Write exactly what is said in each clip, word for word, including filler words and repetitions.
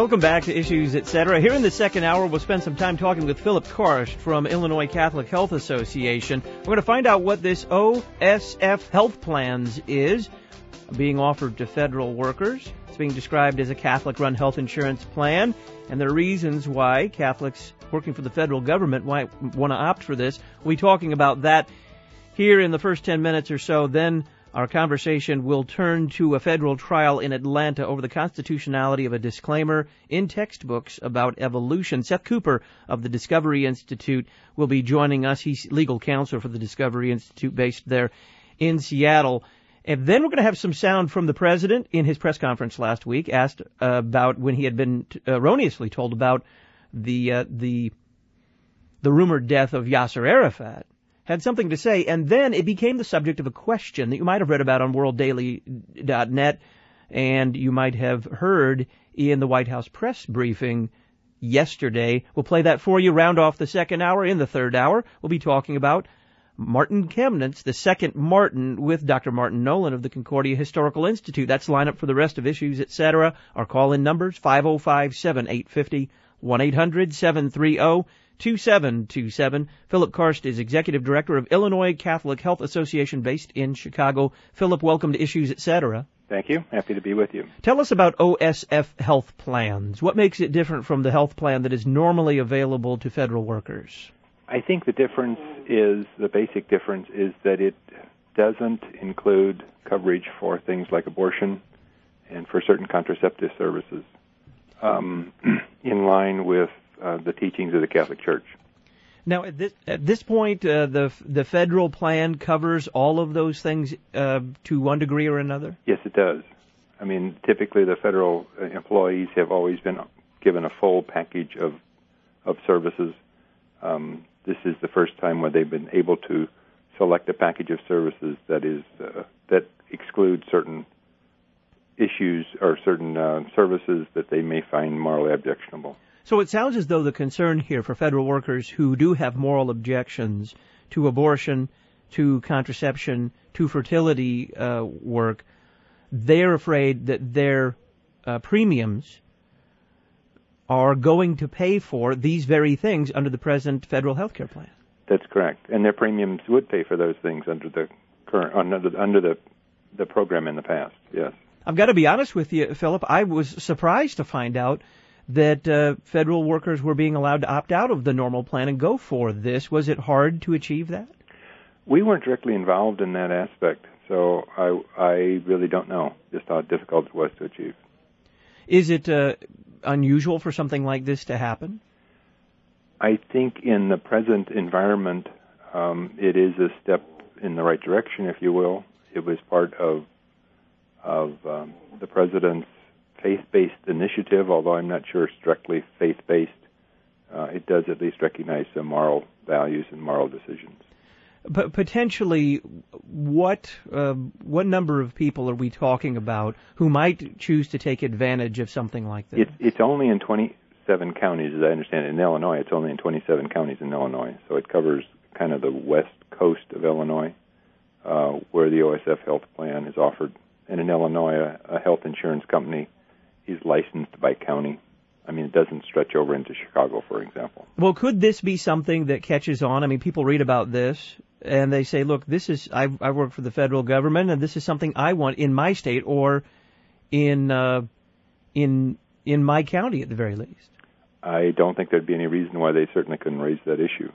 Welcome back to Issues, et cetera. Here in the second hour, we'll spend some time talking with Philip Karst from Illinois Catholic Health Association. We're going to find out what this O S F Health Plans is being offered to federal workers. It's being described as a Catholic-run health insurance plan, and there are reasons why Catholics working for the federal government might want to opt for this. We'll be talking about that here in the first ten minutes or so. Then our conversation will turn to a federal trial in Atlanta over the constitutionality of a disclaimer in textbooks about evolution. Seth Cooper of the Discovery Institute will be joining us. He's legal counsel for the Discovery Institute based there in Seattle. And then we're going to have some sound from the president in his press conference last week, asked uh, about when he had been t- erroneously told about the uh, the the rumored death of Yasser Arafat. Had something to say, and then it became the subject of a question that you might have read about on world daily dot net, and you might have heard in the White House press briefing yesterday. We'll play that for you, round off the second hour. In the third hour, we'll be talking about Martin Chemnitz, the second Martin, with Doctor Martin Nolan of the Concordia Historical Institute. That's lineup for the rest of Issues, et cetera. Our call-in numbers, five oh five, seven eight five oh, one eight hundred, seven three zero, two seven two seven. Philip Karst is Executive Director of Illinois Catholic Health Association based in Chicago. Philip, welcome to Issues, et cetera. Thank you. Happy to be with you. Tell us about O S F health plans. What makes it different from the health plan that is normally available to federal workers? I think the difference is, the basic difference is that it doesn't include coverage for things like abortion and for certain contraceptive services, um, in line with uh, the teachings of the Catholic Church. Now, at this, at this point, uh, the the federal plan covers all of those things uh, to one degree or another? Yes, it does. I mean, typically the federal employees have always been given a full package of of services. Um, this is the first time where they've been able to select a package of services that is uh, that excludes certain issues or certain uh, services that they may find morally objectionable. So it sounds as though the concern here for federal workers who do have moral objections to abortion, to contraception, to fertility uh, work, they're afraid that their uh, premiums are going to pay for these very things under the present federal health care plan. That's correct. And their premiums would pay for those things under the current under the, under the the program in the past, yes. I've got to be honest with you, Philip. I was surprised to find out that uh, federal workers were being allowed to opt out of the normal plan and go for this. Was it hard to achieve that? We weren't directly involved in that aspect, so I, I really don't know just how difficult it was to achieve. Is it uh, unusual for something like this to happen? I think in the present environment, um, it is a step in the right direction, if you will. It was part of of um, the president's faith-based initiative, although I'm not sure it's directly faith-based. Uh, it does at least recognize some moral values and moral decisions. But potentially, what uh, what number of people are we talking about who might choose to take advantage of something like this? It's, it's only in twenty-seven counties, as I understand it. In Illinois, it's only in twenty-seven counties in Illinois, so it covers kind of the west coast of Illinois, uh, where the O S F health plan is offered. And in Illinois, a, a health insurance company is licensed by county. I mean, it doesn't stretch over into Chicago, for example. Well, could this be something that catches on? I mean, people read about this, and they say, look, this is, I, I work for the federal government, and this is something I want in my state or in uh, in in my county at the very least. I don't think there'd be any reason why they certainly couldn't raise that issue.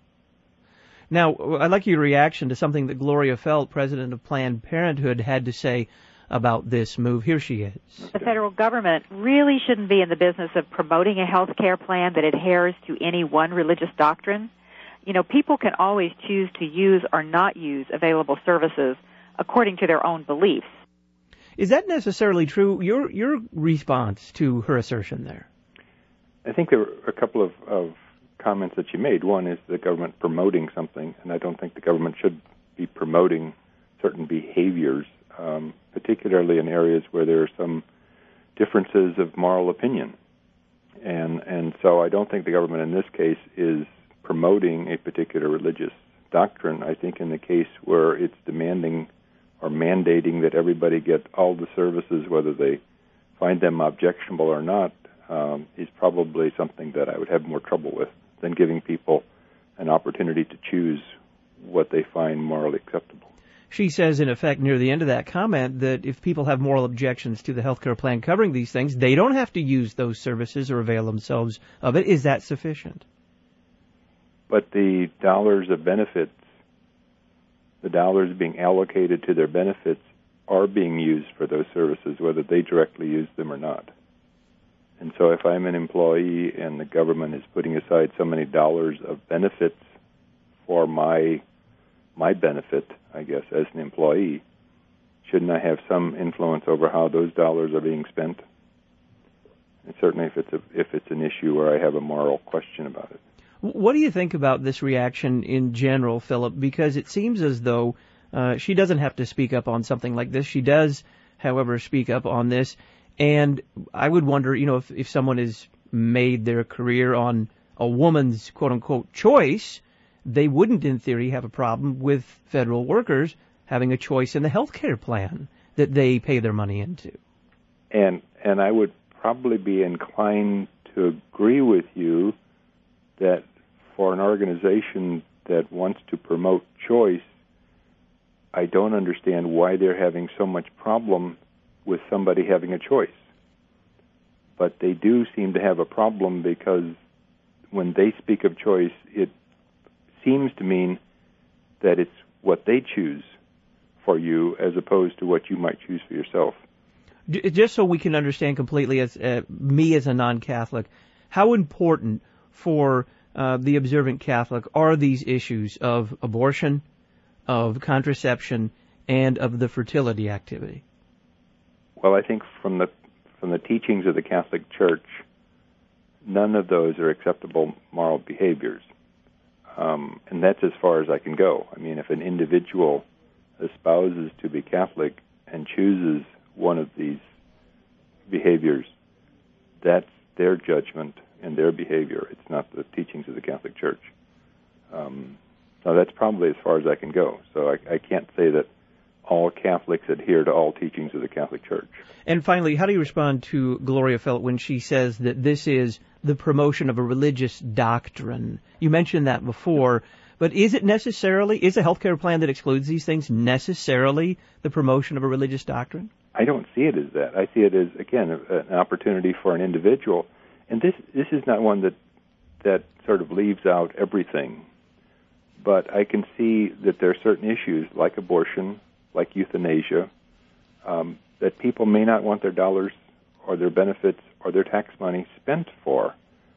Now, I'd like your reaction to something that Gloria Felt, president of Planned Parenthood, had to say about this move. Here she is. The federal government really shouldn't be in the business of promoting a health care plan that adheres to any one religious doctrine. You know, people can always choose to use or not use available services according to their own beliefs. Is that necessarily true? Your your response to her assertion there? I think there were a couple of, of comments that you made. One is the government promoting something, and I don't think the government should be promoting certain behaviors, um, particularly in areas where there are some differences of moral opinion. And and so I don't think the government in this case is promoting a particular religious doctrine. I think in the case where it's demanding or mandating that everybody get all the services, whether they find them objectionable or not, um, is probably something that I would have more trouble with than giving people an opportunity to choose what they find morally acceptable. She says, in effect, near the end of that comment, that if people have moral objections to the health care plan covering these things, they don't have to use those services or avail themselves of it. Is that sufficient? But the dollars of benefits, the dollars being allocated to their benefits, are being used for those services, whether they directly use them or not. And so if I'm an employee and the government is putting aside so many dollars of benefits for my my benefit, I guess, as an employee, shouldn't I have some influence over how those dollars are being spent? And certainly if it's a, if it's an issue where I have a moral question about it. What do you think about this reaction in general, Philip? Because it seems as though uh, she doesn't have to speak up on something like this. She does, however, speak up on this. And I would wonder, you know, if, if someone has made their career on a woman's quote-unquote choice, they wouldn't, in theory, have a problem with federal workers having a choice in the health care plan that they pay their money into. And and I would probably be inclined to agree with you that for an organization that wants to promote choice, I don't understand why they're having so much problem with somebody having a choice. But they do seem to have a problem because when they speak of choice, it seems to mean that it's what they choose for you as opposed to what you might choose for yourself. Just so we can understand completely, as uh, me as a non-Catholic, how important for uh, the observant Catholic are these issues of abortion, of contraception, and of the fertility activity? Well, I think from the from the teachings of the Catholic Church, none of those are acceptable moral behaviors. Um, and that's as far as I can go. I mean, if an individual espouses to be Catholic and chooses one of these behaviors, that's their judgment and their behavior. It's not the teachings of the Catholic Church. Um, so that's probably as far as I can go. So I, I can't say that all Catholics adhere to all teachings of the Catholic Church. And finally, how do you respond to Gloria Philip when she says that this is the promotion of a religious doctrine? You mentioned that before, but is it necessarily, is a health care plan that excludes these things necessarily the promotion of a religious doctrine? I don't see it as that. I see it as, again, a, an opportunity for an individual. And this this is not one that that sort of leaves out everything. But I can see that there are certain issues like abortion, like euthanasia, um, that people may not want their dollars or their benefits or their tax money spent for.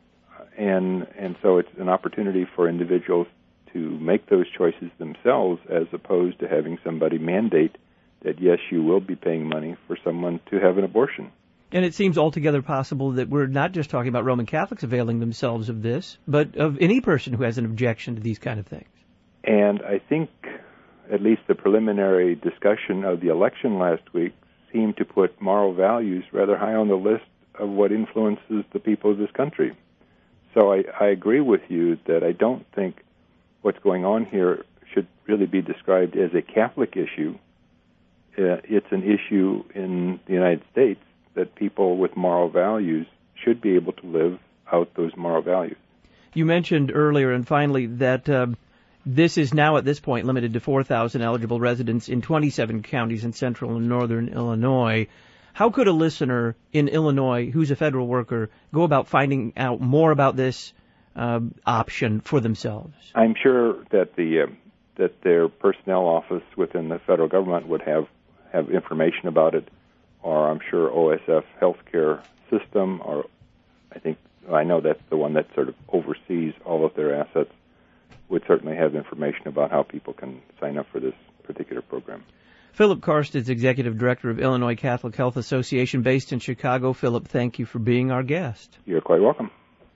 And and so it's an opportunity for individuals to make those choices themselves as opposed to having somebody mandate that, yes, you will be paying money for someone to have an abortion. And it seems altogether possible that we're not just talking about Roman Catholics availing themselves of this, but of any person who has an objection to these kind of things. And I think at least the preliminary discussion of the election last week seemed to put moral values rather high on the list of what influences the people of this country. So I, I agree with you that I don't think what's going on here should really be described as a Catholic issue. Uh, it's an issue in the United States that people with moral values should be able to live out those moral values. You mentioned earlier, and finally, that uh, this is now at this point limited to four thousand eligible residents in twenty-seven counties in central and northern Illinois. How could a listener in Illinois who's a federal worker go about finding out more about this uh, option for themselves? I'm sure that the uh, that their personnel office within the federal government would have, have information about it, or I'm sure O S F Healthcare System, or I think I know that's the one that sort of oversees all of their assets, would certainly have information about how people can sign up for this particular program. Philip Karst is Executive Director of Illinois Catholic Health Association based in Chicago. Philip, thank you for being our guest. You're quite welcome.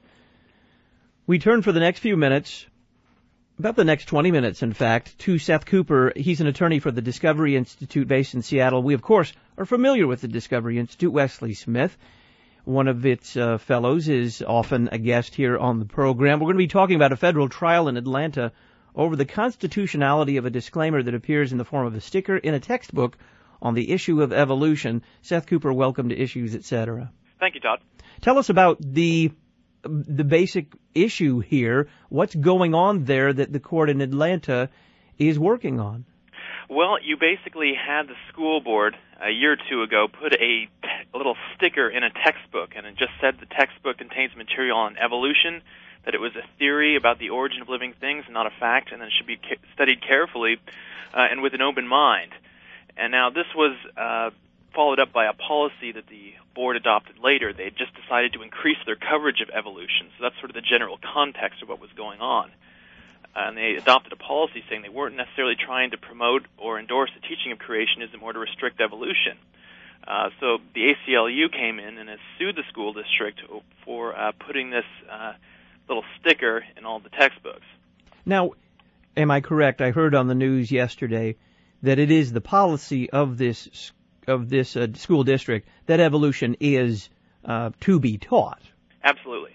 We turn for the next few minutes, about the next twenty minutes, in fact, to Seth Cooper. He's an attorney for the Discovery Institute based in Seattle. We, of course, are familiar with the Discovery Institute. Wesley Smith, one of its uh, fellows, is often a guest here on the program. We're going to be talking about a federal trial in Atlanta over the constitutionality of a disclaimer that appears in the form of a sticker in a textbook on the issue of evolution. Seth Cooper, welcome to Issues, et cetera. Thank you, Todd. Tell us about the the basic issue here. What's going on there that the court in Atlanta is working on? Well, you basically had the school board a year or two ago put a, a little sticker in a textbook, and it just said the textbook contains material on evolution, that it was a theory about the origin of living things, not a fact, and that it should be ca- studied carefully uh, and with an open mind. And now this was uh, followed up by a policy that the board adopted later. They just decided to increase their coverage of evolution, so that's sort of the general context of what was going on. And they adopted a policy saying they weren't necessarily trying to promote or endorse the teaching of creationism or to restrict evolution. Uh, so the A C L U came in and has sued the school district for uh, putting this uh, little sticker in all the textbooks. Now, am I correct? I heard on the news yesterday that it is the policy of this of this uh, school district that evolution is uh, to be taught. Absolutely.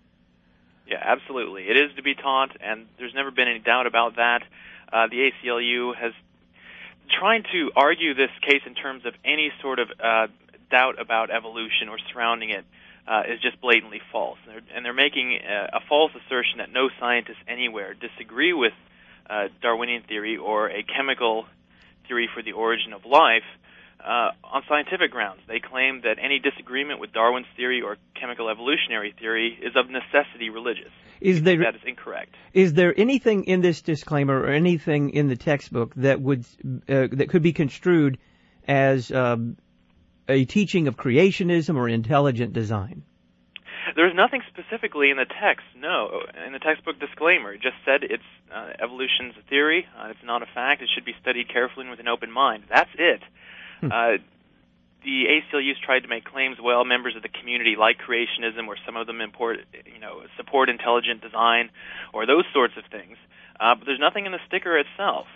Yeah, absolutely. It is to be taught, and there's never been any doubt about that. Uh, the A C L U has trying to argue this case in terms of any sort of uh, doubt about evolution or surrounding it uh, is just blatantly false. And they're, and they're making a, a false assertion that no scientists anywhere disagree with uh, Darwinian theory or a chemical theory for the origin of life uh, on scientific grounds. They claim that any disagreement with Darwin's theory or chemical evolutionary theory is of necessity religious. Is there, that is incorrect. Is there anything in this disclaimer or anything in the textbook that would uh, that could be construed as um, a teaching of creationism or intelligent design? There's nothing specifically in the text, no. In the textbook disclaimer, it just said it's uh, evolution's a theory, uh, it's not a fact, it should be studied carefully and with an open mind. That's it. Hmm. Uh, the A C L U's tried to make claims, well, members of the community like creationism, or some of them import, you know, support intelligent design, or those sorts of things. Uh, but there's nothing in the sticker itself.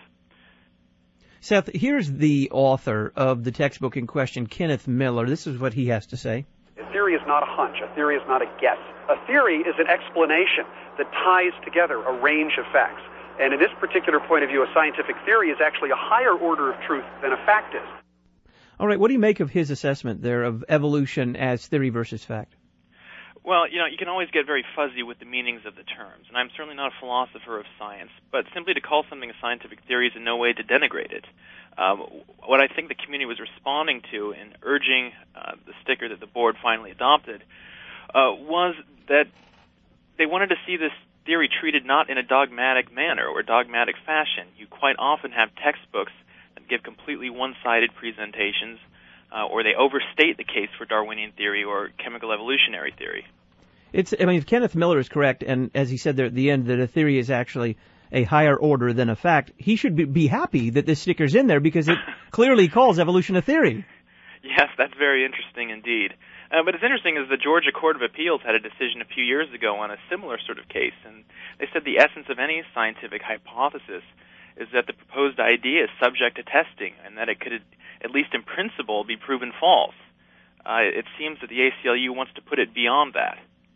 Seth, here's the author of the textbook in question, Kenneth Miller. This is what he has to say. A theory is not a hunch. A theory is not a guess. A theory is an explanation that ties together a range of facts. And in this particular point of view, a scientific theory is actually a higher order of truth than a fact is. All right, what do you make of his assessment there of evolution as theory versus fact? Well, you know, you can always get very fuzzy with the meanings of the terms, and I'm certainly not a philosopher of science, but simply to call something a scientific theory is in no way to denigrate it. Um, what I think the community was responding to in urging uh, the sticker that the board finally adopted uh, was that they wanted to see this theory treated not in a dogmatic manner or dogmatic fashion. You quite often have textbooks that give completely one-sided presentations, uh, or they overstate the case for Darwinian theory or chemical evolutionary theory. It's, I mean, if Kenneth Miller is correct, and as he said there at the end, that a theory is actually a higher order than a fact, he should be, be happy that this sticker's in there because it clearly calls evolution a theory. Yes, that's very interesting indeed. Uh, but it's interesting is the Georgia Court of Appeals had a decision a few years ago on a similar sort of case, and they said the essence of any scientific hypothesis is that the proposed idea is subject to testing, and that it could, at least in principle, be proven false. Uh, it seems that the A C L U wants to put it beyond that.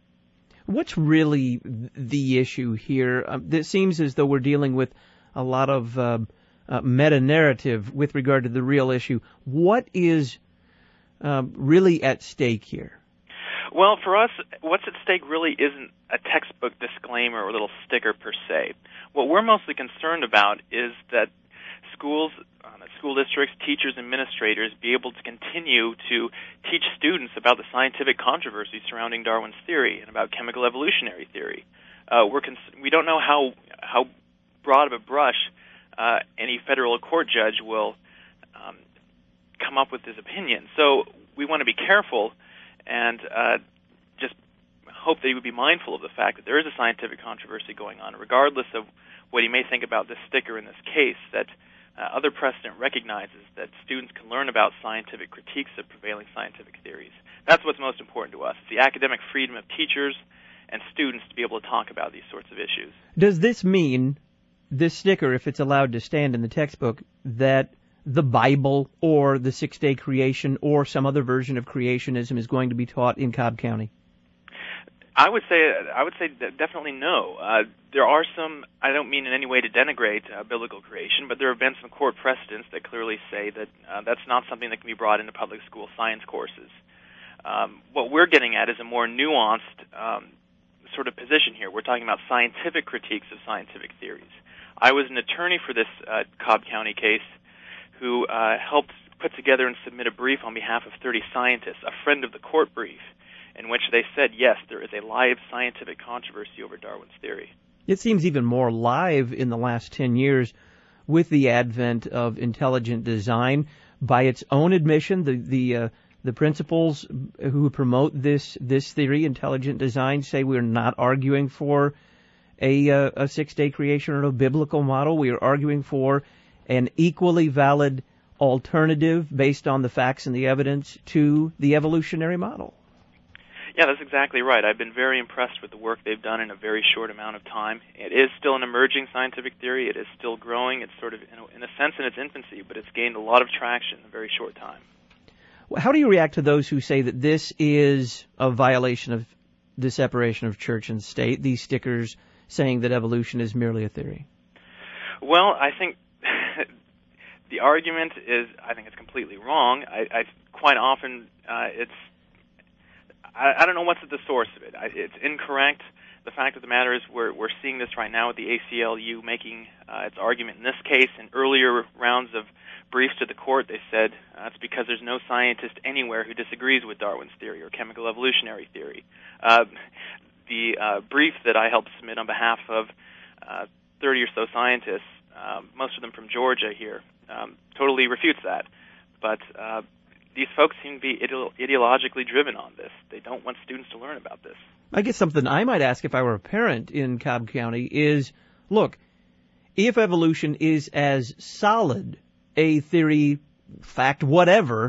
What's really the issue here? Um, it seems as though we're dealing with a lot of uh, uh, meta-narrative with regard to the real issue. What is uh, really at stake here? Well, for us, what's at stake really isn't a textbook disclaimer or little sticker per se. What we're mostly concerned about is that schools, uh, school districts, teachers, administrators be able to continue to teach students about the scientific controversy surrounding Darwin's theory and about chemical evolutionary theory. Uh, we're cons- we don't know how how broad of a brush uh, any federal court judge will um, come up with his opinion. So we want to be careful and uh, just hope that he would be mindful of the fact that there is a scientific controversy going on, regardless of what he may think about this sticker in this case, that uh, other precedent recognizes that students can learn about scientific critiques of prevailing scientific theories. That's what's most important to us, the academic freedom of teachers and students to be able to talk about these sorts of issues. Does this mean, this sticker, if it's allowed to stand in the textbook, that the Bible or the six-day creation or some other version of creationism is going to be taught in Cobb County? I would say I would say definitely no. Uh, there are some, I don't mean in any way to denigrate uh, biblical creation, but there have been some court precedents that clearly say that uh, that's not something that can be brought into public school science courses. Um, what we're getting at is a more nuanced um, sort of position here. We're talking about scientific critiques of scientific theories. I was an attorney for this uh, Cobb County case who uh, helped put together and submit a brief on behalf of thirty scientists, a friend of the court brief, in which they said, yes, there is a live scientific controversy over Darwin's theory. It seems even more live in the last ten years with the advent of intelligent design. By its own admission, the the uh, the principals who promote this this theory, intelligent design, say we're not arguing for a uh, a six-day creation or a biblical model. We are arguing for an equally valid alternative based on the facts and the evidence to the evolutionary model. Yeah, that's exactly right. I've been very impressed with the work they've done in a very short amount of time. It is still an emerging scientific theory. It is still growing. It's sort of, in a, in a sense, in its infancy, but it's gained a lot of traction in a very short time. How do you react to those who say that this is a violation of the separation of church and state, these stickers saying that evolution is merely a theory? Well, I think the argument is, I think it's completely wrong. I, I quite often, uh, it's, I, I don't know what's at the source of it. I, it's incorrect. The fact of the matter is we're, we're seeing this right now with the A C L U making uh, its argument in this case. In earlier rounds of briefs to the court, they said uh, it's because there's no scientist anywhere who disagrees with Darwin's theory or chemical evolutionary theory. Uh, the uh, brief that I helped submit on behalf of uh, thirty or so scientists, uh, most of them from Georgia here, um, totally refutes that. But uh, these folks seem to be ide- ideologically driven on this. They don't want students to learn about this. I guess something I might ask if I were a parent in Cobb County is, look, if evolution is as solid a theory, fact, whatever,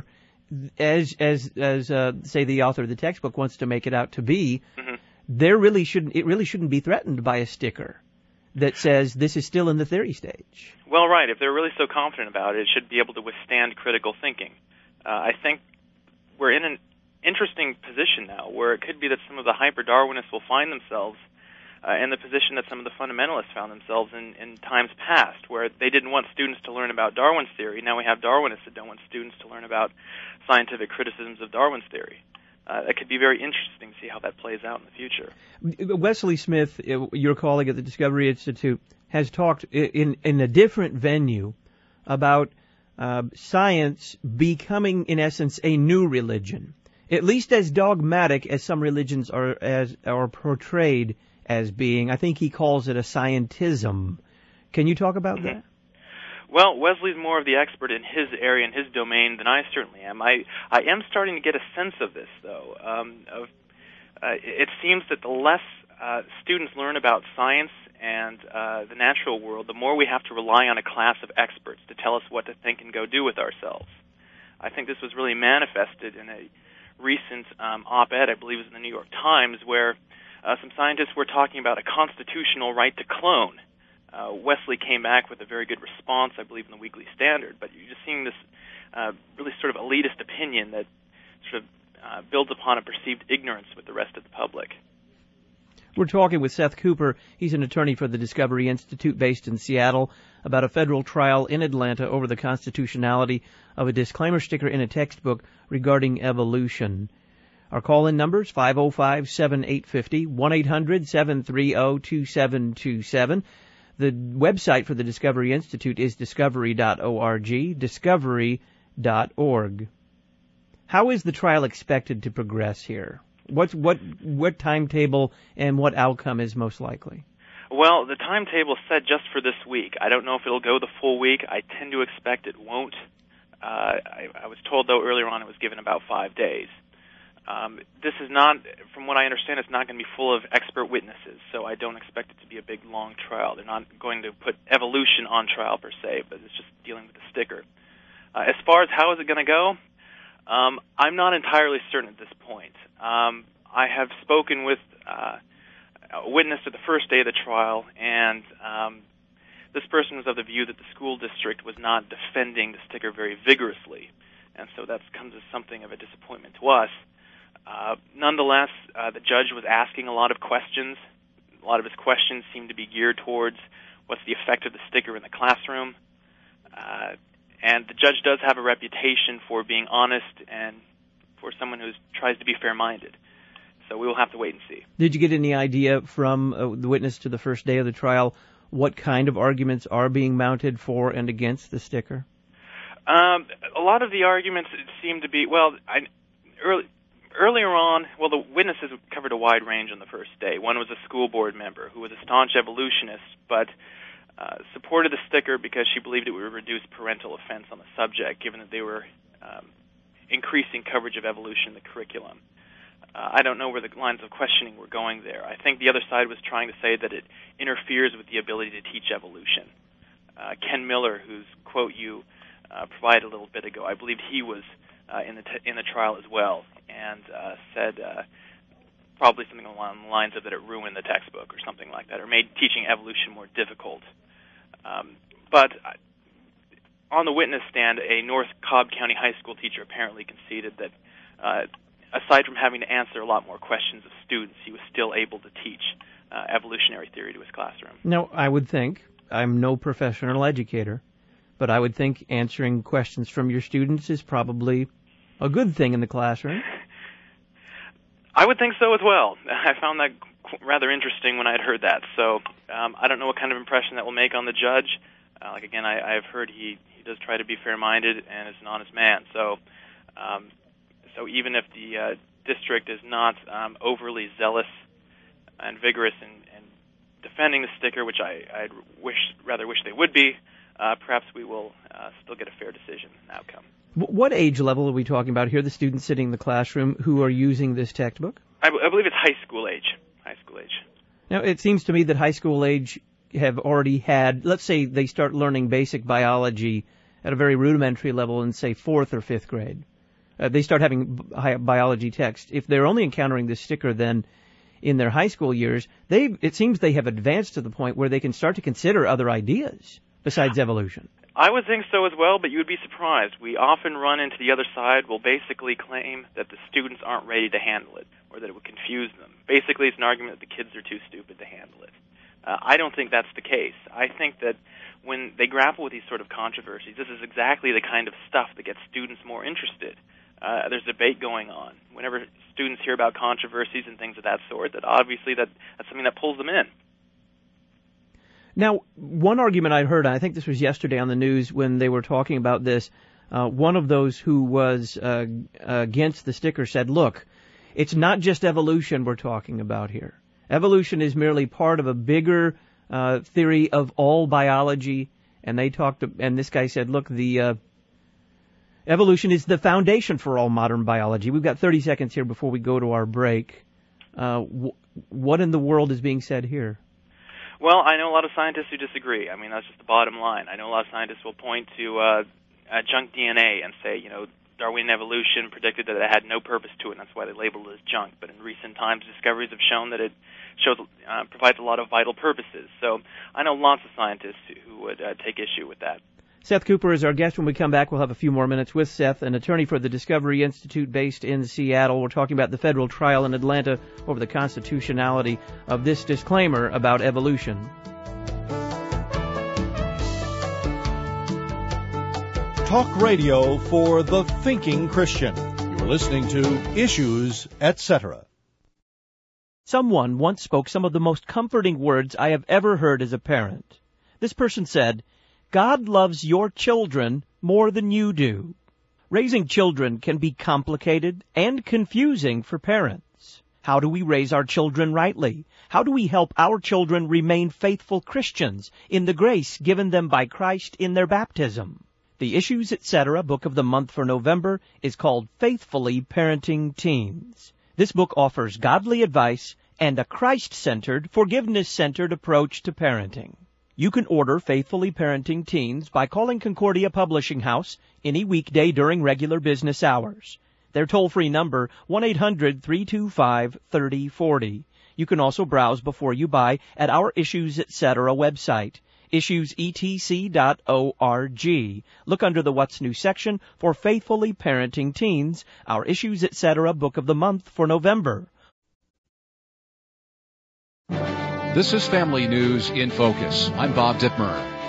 as as as uh, say the author of the textbook wants to make it out to be, mm-hmm. there really shouldn't it really shouldn't be threatened by a sticker that says this is still in the theory stage. Well, right. If they're really so confident about it, it should be able to withstand critical thinking. Uh, I think we're in an interesting position now where it could be that some of the hyper-Darwinists will find themselves uh, in the position that some of the fundamentalists found themselves in, in times past, where they didn't want students to learn about Darwin's theory. Now we have Darwinists that don't want students to learn about scientific criticisms of Darwin's theory. Uh, it could be very interesting to see how that plays out in the future. Wesley Smith, your colleague at the Discovery Institute, has talked in, in a different venue about uh, science becoming, in essence, a new religion, at least as dogmatic as some religions are as are portrayed as being. I think he calls it a scientism. Can you talk about mm-hmm. that? Well, Wesley's more of the expert in his area, in his domain, than I certainly am. I, I am starting to get a sense of this, though. Um, of, uh, it seems that the less uh, students learn about science and uh, the natural world, the more we have to rely on a class of experts to tell us what to think and go do with ourselves. I think this was really manifested in a recent um, op-ed, I believe it was in the New York Times, where uh, some scientists were talking about a constitutional right to clone. Uh, Wesley came back with a very good response, I believe, in the Weekly Standard, but you're just seeing this uh, really sort of elitist opinion that sort of uh, builds upon a perceived ignorance with the rest of the public. We're talking with Seth Cooper. He's an attorney for the Discovery Institute based in Seattle about a federal trial in Atlanta over the constitutionality of a disclaimer sticker in a textbook regarding evolution. Our call-in numbers, five oh five, seven eight five oh, one eight hundred, seven three oh, two seven two seven. The website for the Discovery Institute is discovery dot org, discovery dot org. How is the trial expected to progress here? What what what timetable and what outcome is most likely? Well, the timetable is set just for this week. I don't know if it'll go the full week. I tend to expect it won't. Uh, I, I was told, though, earlier on it was given about five days. Um, this is not, from what I understand, it's not going to be full of expert witnesses, so I don't expect it to be a big, long trial. They're not going to put evolution on trial, per se, but it's just dealing with the sticker. Uh, as far as how is it going to go, um, I'm not entirely certain at this point. Um, I have spoken with uh, a witness at the first day of the trial, and um, this person was of the view that the school district was not defending the sticker very vigorously, and so that comes as something of a disappointment to us. Uh, nonetheless, uh, the judge was asking a lot of questions. A lot of his questions seemed to be geared towards what's the effect of the sticker in the classroom. Uh, and the judge does have a reputation for being honest and for someone who tries to be fair-minded. So we will have to wait and see. Did you get any idea from uh, the witness to the first day of the trial what kind of arguments are being mounted for and against the sticker? Um, a lot of the arguments seem to be, well, I, early, earlier on, well, the witnesses covered a wide range on the first day. One was a school board member who was a staunch evolutionist, but uh, supported the sticker because she believed it would reduce parental offense on the subject, given that they were um, increasing coverage of evolution in the curriculum. Uh, I don't know where the lines of questioning were going there. I think the other side was trying to say that it interferes with the ability to teach evolution. Uh, Ken Miller, whose quote you uh, provided a little bit ago, I believe he was uh, in the t- in the trial as well, and uh, said uh, probably something along the lines of that it ruined the textbook or something like that, or made teaching evolution more difficult. Um, but on the witness stand, a North Cobb County high school teacher apparently conceded that uh, aside from having to answer a lot more questions of students, he was still able to teach uh, evolutionary theory to his classroom. Now, I would think, I'm no professional educator, but I would think answering questions from your students is probably a good thing in the classroom. I would think so as well. I found that rather interesting when I had heard that. So um, I don't know what kind of impression that will make on the judge. Uh, like, again, I, I've heard he, he does try to be fair-minded and is an honest man. So um, so even if the uh, district is not um, overly zealous and vigorous in, in defending the sticker, which I I'd wish, rather wish they would be, uh, perhaps we will uh, still get a fair decision and outcome. What age level are we talking about here, the students sitting in the classroom who are using this textbook? I, b- I believe it's high school age. High school age. Now, it seems to me that high school age have already had, let's say they start learning basic biology at a very rudimentary level in, say, fourth or fifth grade. Uh, they start having bi- biology text. If they're only encountering this sticker then in their high school years, they it seems they have advanced to the point where they can start to consider other ideas besides evolution. I would think so as well, but you would be surprised. We often run into the other side will basically claim that the students aren't ready to handle it or that it would confuse them. Basically, it's an argument that the kids are too stupid to handle it. Uh, I don't think that's the case. I think that when they grapple with these sort of controversies, this is exactly the kind of stuff that gets students more interested. Uh, there's debate going on. Whenever students hear about controversies and things of that sort, that obviously that, that's something that pulls them in. Now, one argument I heard, I think this was yesterday on the news when they were talking about this, uh, one of those who was uh, against the sticker said, look, it's not just evolution we're talking about here. Evolution is merely part of a bigger uh, theory of all biology. And they talked, to, and this guy said, look, the uh, evolution is the foundation for all modern biology. We've got thirty seconds here before we go to our break. Uh, w- what in the world is being said here? Well, I know a lot of scientists who disagree. I mean, that's just the bottom line. I know a lot of scientists will point to uh, uh, junk D N A and say, you know, Darwinian evolution predicted that it had no purpose to it, and that's why they labeled it as junk. But in recent times, discoveries have shown that it shows uh, provides a lot of vital purposes. So I know lots of scientists who would uh, take issue with that. Seth Cooper is our guest. When we come back, we'll have a few more minutes with Seth, an attorney for the Discovery Institute based in Seattle. We're talking about the federal trial in Atlanta over the constitutionality of this disclaimer about evolution. Talk radio for the thinking Christian. You're listening to Issues, et cetera. Someone once spoke some of the most comforting words I have ever heard as a parent. This person said, God loves your children more than you do. Raising children can be complicated and confusing for parents. How do we raise our children rightly? How do we help our children remain faithful Christians in the grace given them by Christ in their baptism? The Issues, et cetera book of the month for November is called Faithfully Parenting Teens. This book offers godly advice and a Christ-centered, forgiveness-centered approach to parenting. You can order Faithfully Parenting Teens by calling Concordia Publishing House any weekday during regular business hours. Their toll-free number, one eight hundred, three two five, three zero four zero. You can also browse before you buy at our Issues, et cetera website, issues e t c dot org. Look under the What's New section for Faithfully Parenting Teens, our Issues, et cetera book of the month for November. This is Family News in Focus. I'm Bob Dittmer.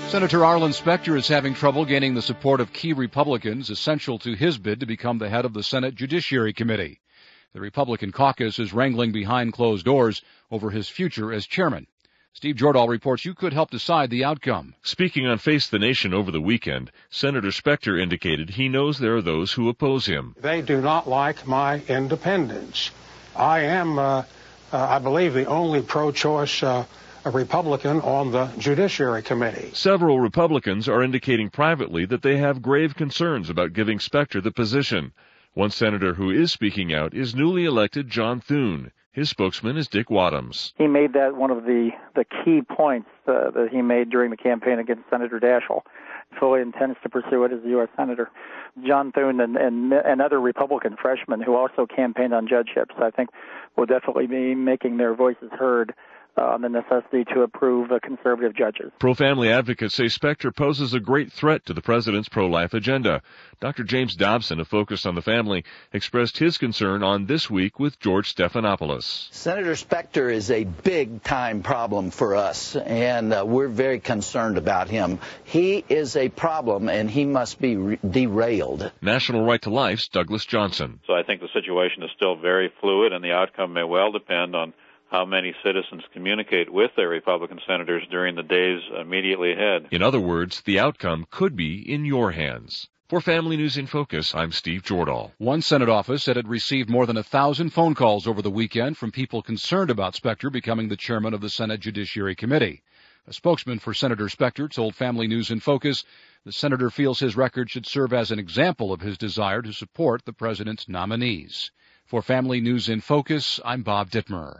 Senator Arlen Specter is having trouble gaining the support of key Republicans essential to his bid to become the head of the Senate Judiciary Committee. The Republican caucus is wrangling behind closed doors over his future as chairman. Steve Jordahl reports you could help decide the outcome. Speaking on Face the Nation over the weekend, Senator Specter indicated he knows there are those who oppose him. They do not like my independence. I am, uh, uh, I believe, the only pro-choice uh, Republican on the Judiciary Committee. Several Republicans are indicating privately that they have grave concerns about giving Specter the position. One senator who is speaking out is newly elected John Thune. His spokesman is Dick Wadhams. He made that one of the, the key points uh, that he made during the campaign against Senator Daschle. He fully intends to pursue it as a U S Senator. John Thune and, and, and other Republican freshmen who also campaigned on judgeships, I think, will definitely be making their voices heard Uh, on the necessity to approve uh, conservative judges. Pro-family advocates say Specter poses a great threat to the president's pro-life agenda. Doctor James Dobson, of Focus on the Family, expressed his concern on This Week with George Stephanopoulos. Senator Specter is a big-time problem for us, and uh, we're very concerned about him. He is a problem, and he must be re- derailed. National Right to Life's Douglas Johnson. So I think the situation is still very fluid, and the outcome may well depend on how many citizens communicate with their Republican senators during the days immediately ahead. In other words, the outcome could be in your hands. For Family News in Focus, I'm Steve Jordahl. One Senate office said it received more than a thousand phone calls over the weekend from people concerned about Specter becoming the chairman of the Senate Judiciary Committee. A spokesman for Senator Specter told Family News in Focus the senator feels his record should serve as an example of his desire to support the president's nominees. For Family News in Focus, I'm Bob Dittmer.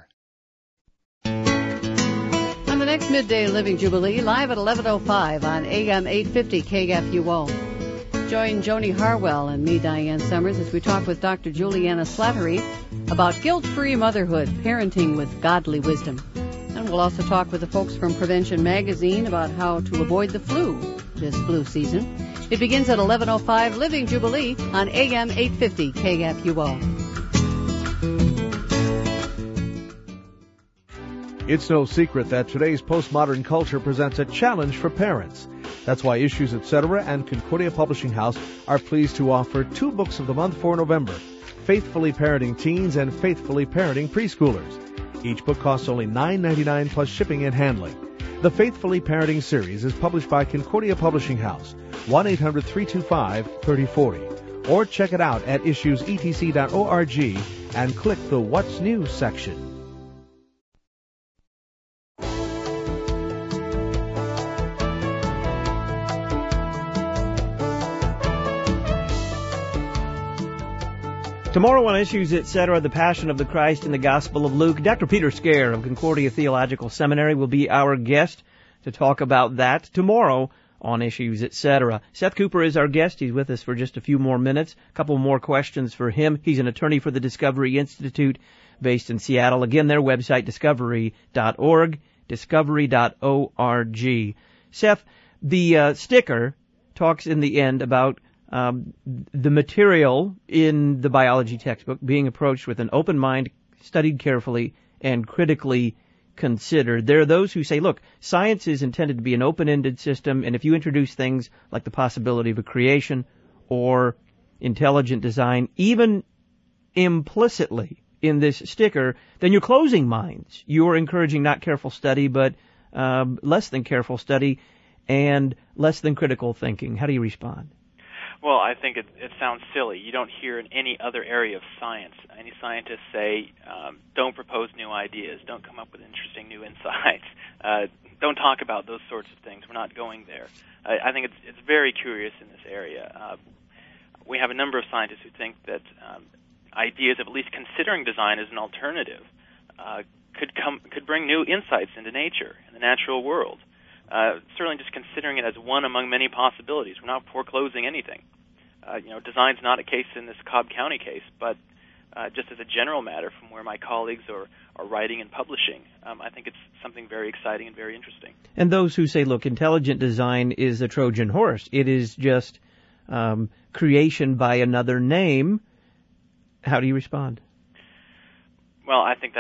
On the next Midday Living Jubilee, live at eleven oh five on A M eight fifty K F U O. Join Joni Harwell and me, Diane Summers, as we talk with Doctor Juliana Slattery about guilt-free motherhood, parenting with godly wisdom. And we'll also talk with the folks from Prevention Magazine about how to avoid the flu this flu season. It begins at eleven oh five Living Jubilee on A M eight fifty K F U O. It's no secret that today's postmodern culture presents a challenge for parents. That's why Issues, et cetera and Concordia Publishing House are pleased to offer two books of the month for November, Faithfully Parenting Teens and Faithfully Parenting Preschoolers. Each book costs only nine ninety-nine plus shipping and handling. The Faithfully Parenting series is published by Concordia Publishing House, one eight hundred three two five three oh four oh, or check it out at issues e t c dot org and click the What's New section. Tomorrow on Issues, et cetera, the Passion of the Christ in the Gospel of Luke. Doctor Peter Scare of Concordia Theological Seminary will be our guest to talk about that tomorrow on Issues, et cetera. Seth Cooper is our guest. He's with us for just a few more minutes. A couple more questions for him. He's an attorney for the Discovery Institute based in Seattle. Again, their website, discovery dot org, discovery dot org. Seth, the uh, sticker talks in the end about Um, the material in the biology textbook being approached with an open mind, studied carefully, and critically considered. There are those who say, look, science is intended to be an open-ended system, and if you introduce things like the possibility of a creation or intelligent design, even implicitly in this sticker, then you're closing minds. You're encouraging not careful study, but um, less than careful study and less than critical thinking. How do you respond? Well, I think it, it sounds silly. You don't hear in any other area of science any scientists say, um, don't propose new ideas, don't come up with interesting new insights, uh, don't talk about those sorts of things. We're not going there. I, I think it's, it's very curious in this area. Uh, we have a number of scientists who think that um, ideas of at least considering design as an alternative uh, could come could bring new insights into nature and the natural world. Uh, certainly just considering it as one among many possibilities. We're not foreclosing anything. Uh, you know, design's not a case in this Cobb County case, but uh, just as a general matter from where my colleagues are, are writing and publishing, um, I think it's something very exciting and very interesting. And those who say, look, intelligent design is a Trojan horse. It is just um, creation by another name. How do you respond? Well, I think that's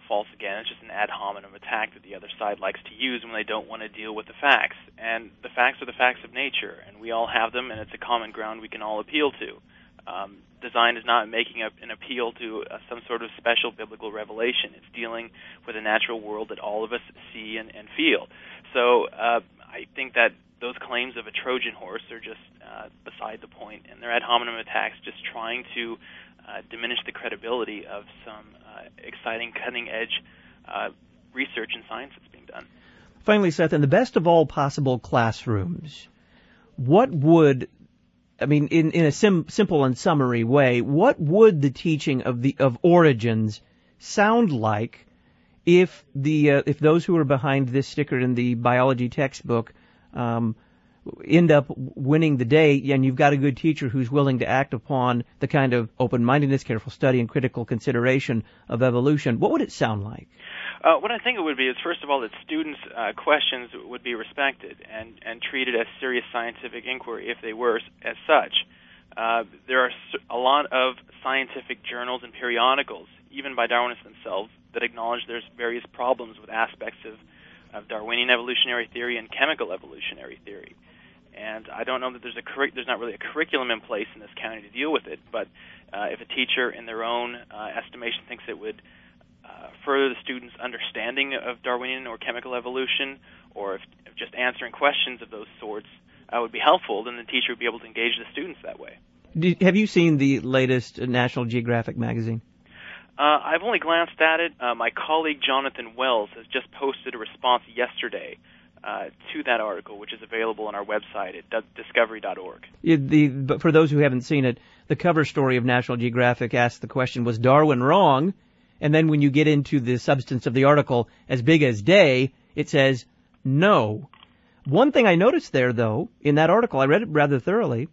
false again. It's just an ad hominem attack that the other side likes to use when they don't want to deal with the facts. And the facts are the facts of nature, and we all have them, and it's a common ground we can all appeal to. Um, design is not making a, an appeal to uh, some sort of special biblical revelation. It's dealing with a natural world that all of us see and, and feel. So uh, I think that those claims of a Trojan horse are just uh, beside the point, and they're ad hominem attacks just trying to uh, diminish the credibility of some uh, exciting, cutting-edge uh, research and science that's being done. Finally, Seth, in the best of all possible classrooms, what would I mean, in, in a sim, simple and summary way, what would the teaching of the of origins sound like if the uh, if those who are behind this sticker in the biology textbook um, end up winning the day, and you've got a good teacher who's willing to act upon the kind of open-mindedness, careful study, and critical consideration of evolution? What would it sound like? Uh, what I think it would be is, first of all, that students' uh, questions would be respected and, and treated as serious scientific inquiry if they were as such. Uh, there are a lot of scientific journals and periodicals, even by Darwinists themselves, that acknowledge there's various problems with aspects of, of Darwinian evolutionary theory and chemical evolutionary theory. And I don't know that there's a curri- there's not really a curriculum in place in this county to deal with it, but uh, if a teacher, in their own uh, estimation, thinks it would Uh, further the students' understanding of Darwinian or chemical evolution, or if, if just answering questions of those sorts uh, would be helpful, then the teacher would be able to engage the students that way. Did, have you seen the latest National Geographic magazine? Uh, I've only glanced at it. Uh, my colleague Jonathan Wells has just posted a response yesterday uh, to that article, which is available on our website at discovery dot org. It, the, but for those who haven't seen it, the cover story of National Geographic asks the question, was Darwin wrong? And then when you get into the substance of the article, as big as day, it says no. One thing I noticed there, though, in that article, I read it rather thoroughly,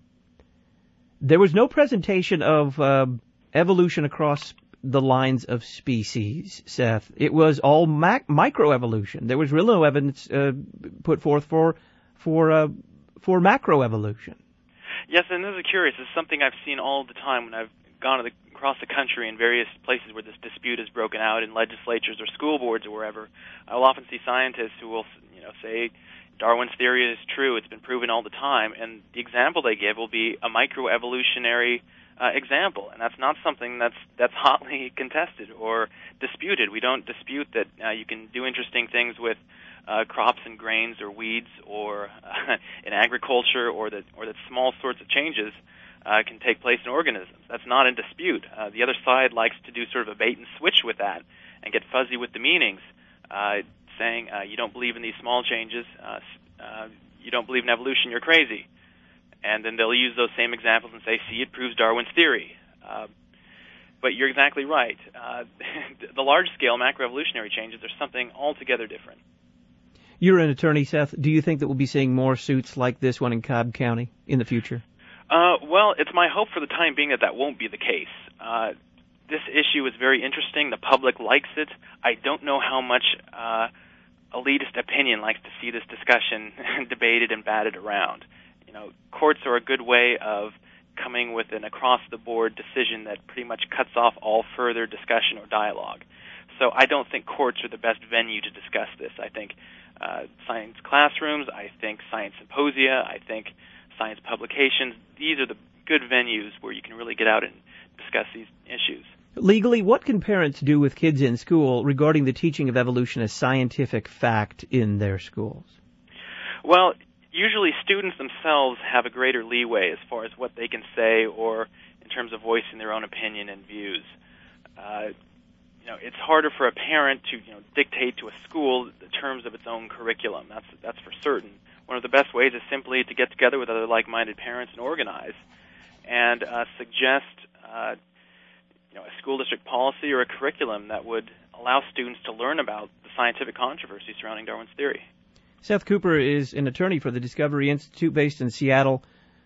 there was no presentation of uh, evolution across the lines of species, Seth. It was all mac- microevolution. There was really no evidence uh, put forth for for uh, for macroevolution. Yes, and this is curious. It's something I've seen all the time when I've gone to the, across the country in various places where this dispute is broken out in legislatures or school boards or wherever. I will often see scientists who will, you know, say Darwin's theory is true. It's been proven all the time, and the example they give will be a microevolutionary uh, example, and that's not something that's that's hotly contested or disputed. We don't dispute that uh, you can do interesting things with uh, crops and grains or weeds or uh, in agriculture, or that or that small sorts of changes Uh, can take place in organisms. That's not in dispute. Uh, the other side likes to do sort of a bait and switch with that and get fuzzy with the meanings, uh, saying uh, you don't believe in these small changes, uh, uh, you don't believe in evolution, you're crazy. And then they'll use those same examples and say, see, it proves Darwin's theory. Uh, but you're exactly right. Uh, the large-scale macroevolutionary changes are something altogether different. You're an attorney, Seth. Do you think that we'll be seeing more suits like this one in Cobb County in the future? Uh, well, it's my hope for the time being that that won't be the case. Uh, this issue is very interesting. The public likes it. I don't know how much uh, elitist opinion likes to see this discussion debated and batted around. You know, courts are a good way of coming with an across-the-board decision that pretty much cuts off all further discussion or dialogue. So I don't think courts are the best venue to discuss this. I think uh, science classrooms, I think science symposia, I think science publications, these are the good venues where you can really get out and discuss these issues. Legally, what can parents do with kids in school regarding the teaching of evolution as scientific fact in their schools? Well, usually students themselves have a greater leeway as far as what they can say or in terms of voicing their own opinion and views. Uh, you know, it's harder for a parent to, you know, dictate to a school the terms of its own curriculum. That's that's for certain. One of the best ways is simply to get together with other like-minded parents and organize and uh, suggest uh, you know, a school district policy or a curriculum that would allow students to learn about the scientific controversy surrounding Darwin's theory. Seth Cooper is an attorney for the Discovery Institute based in Seattle.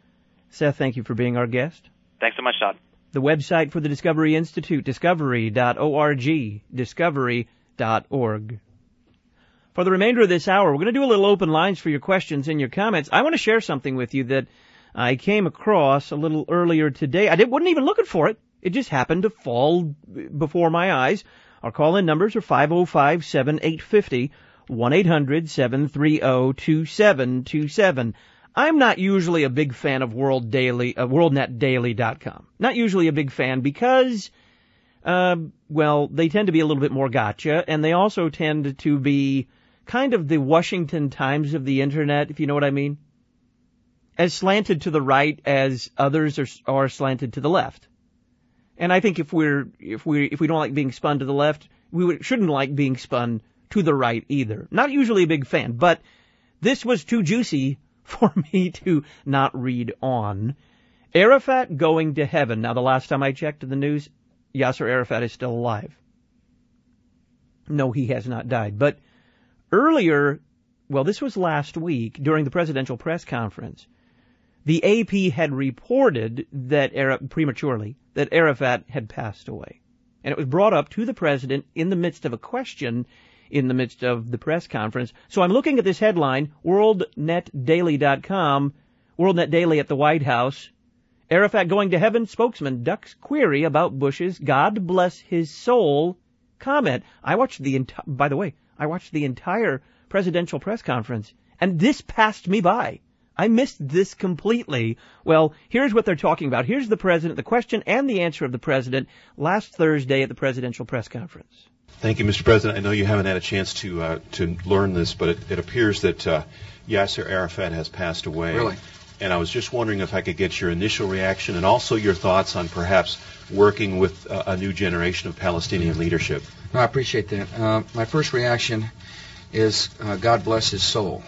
Seth, thank you for being our guest. Thanks so much, Todd. The website for the Discovery Institute, discovery dot org, discovery dot org. For the remainder of this hour, we're going to do a little open lines for your questions and your comments. I want to share something with you that I came across a little earlier today. I didn't, wasn't even looking for it. It just happened to fall before my eyes Our call-in numbers are five oh five, seven eight five oh, one eight hundred, seven three oh, two seven two seven. I'm not usually a big fan of World Daily, uh, world net daily dot com. Not usually a big fan because, uh, well, they tend to be a little bit more gotcha, and they also tend to be kind of the Washington Times of the Internet, if you know what I mean. As slanted to the right as others are, are slanted to the left. And I think if we're, if we, if we don't like being spun to the left, we would, shouldn't like being spun to the right either. Not usually a big fan, but this was too juicy for me to not read on. Arafat going to heaven. Now, the last time I checked in the news, Yasser Arafat is still alive. No, he has not died. But earlier, well, this was last week during the presidential press conference, the A P had reported that, Arafat, prematurely, that Arafat had passed away. And it was brought up to the president in the midst of a question in the midst of the press conference. So I'm looking at this headline, world net daily dot com, WorldNet Daily at the White House. Arafat going to heaven, spokesman ducks query about Bush's God bless his soul comment. I watched the entire, by the way, I watched the entire presidential press conference, and this passed me by. I missed this completely. Well, here's what they're talking about. Here's the president, the question and the answer of the president last Thursday at the presidential press conference. Thank you, Mister President. I know you haven't had a chance to uh, to learn this, but it, it appears that uh, Yasser Arafat has passed away. Really? And I was just wondering if I could get your initial reaction and also your thoughts on perhaps working with uh, a new generation of Palestinian leadership. No, I appreciate that. Uh, my first reaction is uh, God bless his soul.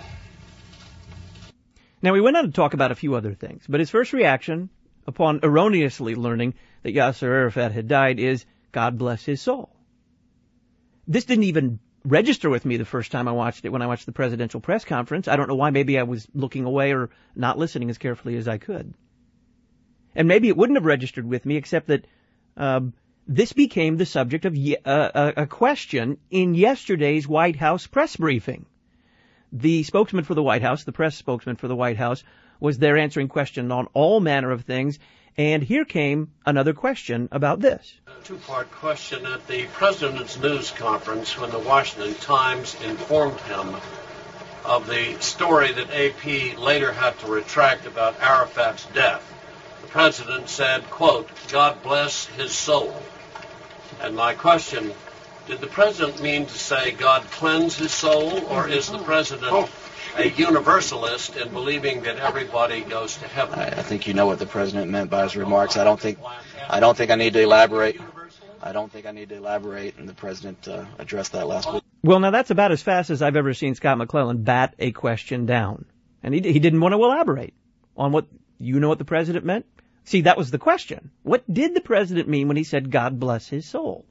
Now, we went on to talk about a few other things, but his first reaction upon erroneously learning that Yasser Arafat had died is God bless his soul. This didn't even register with me the first time I watched it when I watched the presidential press conference. I don't know why. Maybe I was looking away or not listening as carefully as I could. And maybe it wouldn't have registered with me except that um, this became the subject of ye- uh, a question in yesterday's White House press briefing. The spokesman for the White House, the press spokesman for the White House, was there answering questions on all manner of things. And here came another question about this. A two-part question. At the president's news conference, when the Washington Times informed him of the story that A P later had to retract about Arafat's death, the president said, quote, God bless his soul. And my question, did the president mean to say God cleanse his soul, or is the president a universalist in believing that everybody goes to heaven? I, I think you know what the president meant by his remarks. I don't think, I don't think I need to elaborate. I don't think I need to elaborate, and the president uh, addressed that last week. Well, now that's about as fast as I've ever seen Scott McClellan bat a question down, and he he didn't want to elaborate on what you know what the president meant. See, that was the question. What did the president mean when he said God bless his soul?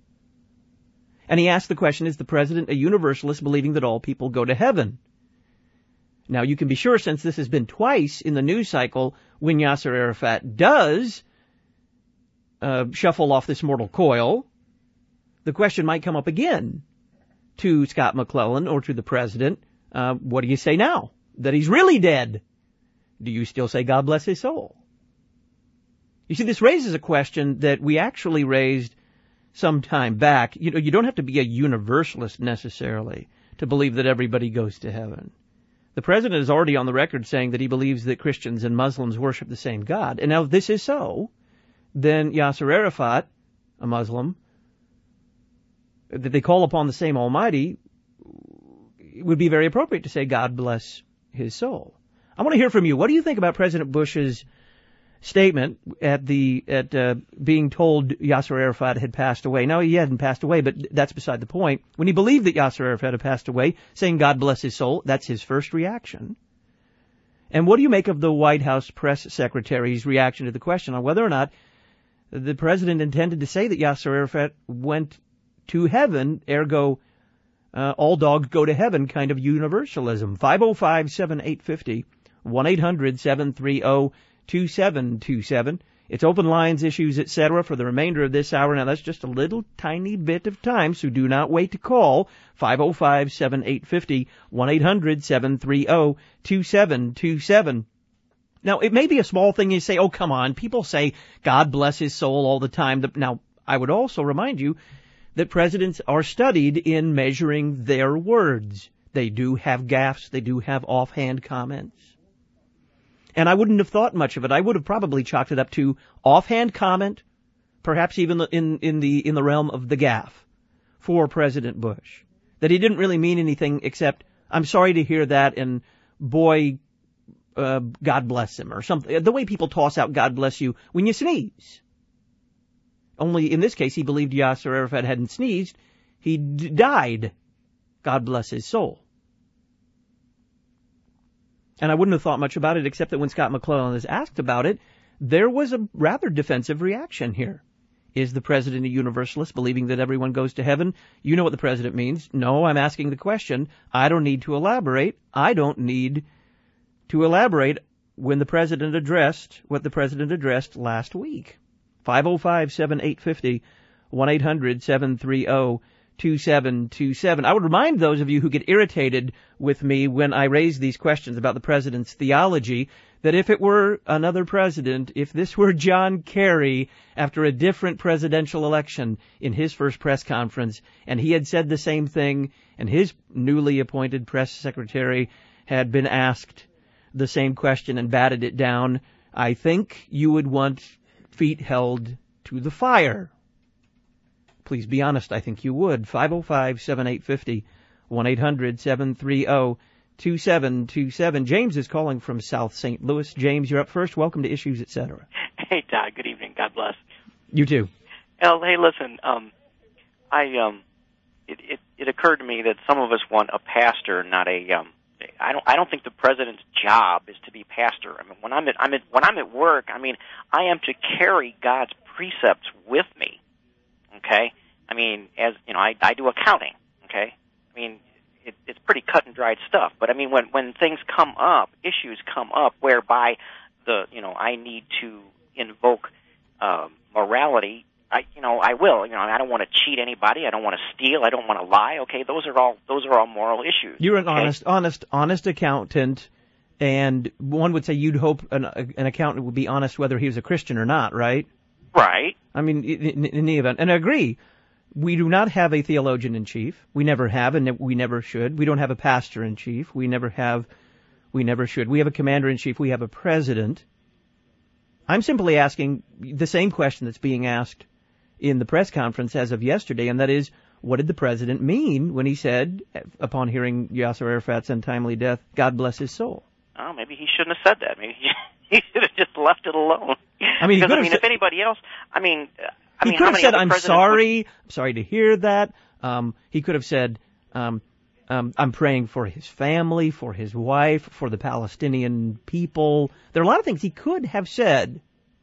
And he asked the question, is the president a universalist believing that all people go to heaven? Now, you can be sure, since this has been twice in the news cycle, when Yasser Arafat does uh, shuffle off this mortal coil, the question might come up again to Scott McClellan or to the president. Uh, what do you say now? That he's really dead? Do you still say God bless his soul? You see, this raises a question that we actually raised some time back. You know, you don't have to be a universalist necessarily to believe that everybody goes to heaven. The president is already on the record saying that he believes that Christians and Muslims worship the same God. And now if this is so, then Yasser Arafat, a Muslim, that they call upon the same Almighty, it would be very appropriate to say God bless his soul. I want to hear from you. What do you think about President Bush's statement at the at uh, being told Yasser Arafat had passed away? Now, he hadn't passed away, but that's beside the point. When he believed that Yasser Arafat had passed away, saying God bless his soul, that's his first reaction. And what do you make of the White House press secretary's reaction to the question on whether or not the president intended to say that Yasser Arafat went to heaven, ergo uh, all dogs go to heaven kind of universalism? five oh five, seven eight five oh, one eight hundred, seven three oh, two seven two seven. It's open lines, issues, et cetera for the remainder of this hour. Now, that's just a little tiny bit of time, so do not wait to call. five oh five, seven eight five oh, one eight hundred, seven three oh, two seven two seven. Now, it may be a small thing you say, oh, come on, people say God bless his soul all the time. Now, I would also remind you, that presidents are studied in measuring their words. They do have gaffes. They do have offhand comments. And I wouldn't have thought much of it. I would have probably chalked it up to offhand comment, perhaps even in, in the in the realm of the gaffe for President Bush. That he didn't really mean anything except, I'm sorry to hear that, and boy, uh, God bless him, or something. The way people toss out God bless you when you sneeze. Only in this case, he believed Yasser Arafat hadn't sneezed. He d- died. God bless his soul. And I wouldn't have thought much about it, except that when Scott McClellan is asked about it, there was a rather defensive reaction here. Is the president a universalist, believing that everyone goes to heaven? You know what the president means. No, I'm asking the question. I don't need to elaborate. I don't need to elaborate when the president addressed what the president addressed last week. five oh five, seven eight five oh, one eight hundred, seven three oh, two seven two seven. I would remind those of you who get irritated with me when I raise these questions about the president's theology that if it were another president, if this were John Kerry after a different presidential election in his first press conference, and he had said the same thing, and his newly appointed press secretary had been asked the same question and batted it down, I think you would want feet held to the fire. Please be honest, I think you would. five oh five, seven eight five oh, one eight hundred, seven three oh, two seven two seven. James is calling from South Saint Louis. James, you're up first. Welcome to Issues, et cetera. Hey, Todd. Good evening. God bless. You too. El, hey, listen, um, I, um, it, it, it occurred to me that some of us want a pastor, not a, um, I don't, I don't think the president's job is to be pastor. I mean, when I'm at, I'm at, when I'm at work, I mean, I am to carry God's precepts with me. Okay? I mean, as, you know, I, I do accounting. Okay? I mean, it, it's pretty cut and dried stuff. But I mean, when, when things come up, issues come up whereby the, you know, I need to invoke, uh, morality, I, you know, I will. You know, I don't want to cheat anybody. I don't want to steal. I don't want to lie. Okay? Those are all, those are all moral issues. You're an okay? honest, honest, honest accountant. And one would say you'd hope an, an accountant would be honest whether he was a Christian or not, right? Right. I mean, in, in the event, and I agree, we do not have a theologian-in-chief. We never have, and we never should. We don't have a pastor-in-chief. We never have, we never should. We have a commander-in-chief. We have a president. I'm simply asking the same question that's being asked in the press conference as of yesterday, and that is, what did the president mean when he said, upon hearing Yasser Arafat's untimely death, God bless his soul? Oh, maybe he shouldn't have said that. Maybe he, he should have just left it alone. I mean, because, I mean, said, if anybody else, I mean, I he mean, could how have many said, other "I'm presidents sorry, would... I'm sorry to hear that." Um, he could have said, um, um, "I'm praying for his family, for his wife, for the Palestinian people." There are a lot of things he could have said.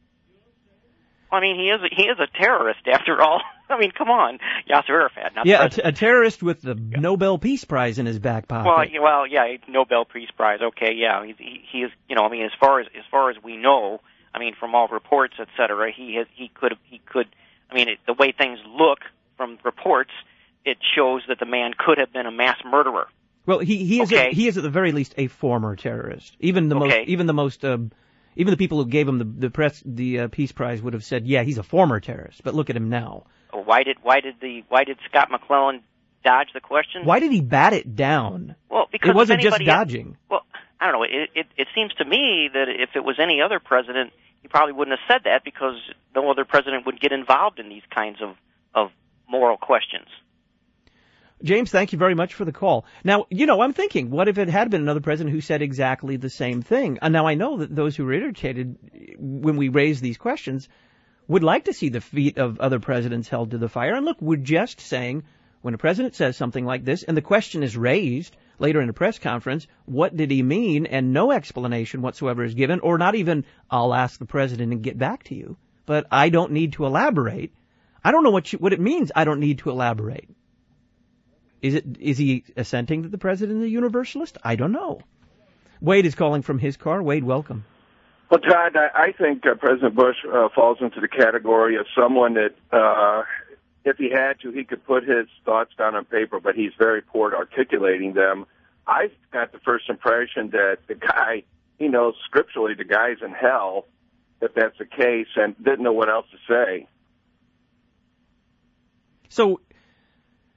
I mean, he is a, he is a terrorist after all. I mean, come on, Yasser Arafat. Not yeah, the a, t- a terrorist with the yeah. Nobel Peace Prize in his back pocket. Well, yeah, well, yeah, Nobel Peace Prize. Okay, yeah, he, he, he is. You know, I mean, as far as as far as we know, I mean, from all reports, et cetera, he has, he could he could. I mean, it, the way things look from reports, it shows that the man could have been a mass murderer. Well, he he is okay. a, he is at the very least a former terrorist. Even the okay. most even the most. Uh, Even the people who gave him the the press the uh, Peace Prize would have said, "Yeah, he's a former terrorist." But look at him now. Why did why did the why did Scott McClellan dodge the question? Why did he bat it down? Well, because it wasn't just else, dodging. Well, I don't know. It, it it seems to me that if it was any other president, he probably wouldn't have said that because no other president would get involved in these kinds of of moral questions. James, thank you very much for the call. Now, you know, I'm thinking, what if it had been another president who said exactly the same thing? And now I know that those who were irritated when we raise these questions would like to see the feet of other presidents held to the fire. And look, we're just saying, when a president says something like this, and the question is raised later in a press conference, what did he mean? And no explanation whatsoever is given, or not even, I'll ask the president and get back to you. But I don't need to elaborate. I don't know what you, what it means, I don't need to elaborate. Is it is he assenting that the president is a universalist? I don't know. Wade is calling from his car. Wade, welcome. Well, Todd, I, I think uh, President Bush uh, falls into the category of someone that, uh, if he had to, he could put his thoughts down on paper, but he's very poor at articulating them. I got the first impression that the guy, he knows scripturally the guy's in hell, if that's the case, and didn't know what else to say. So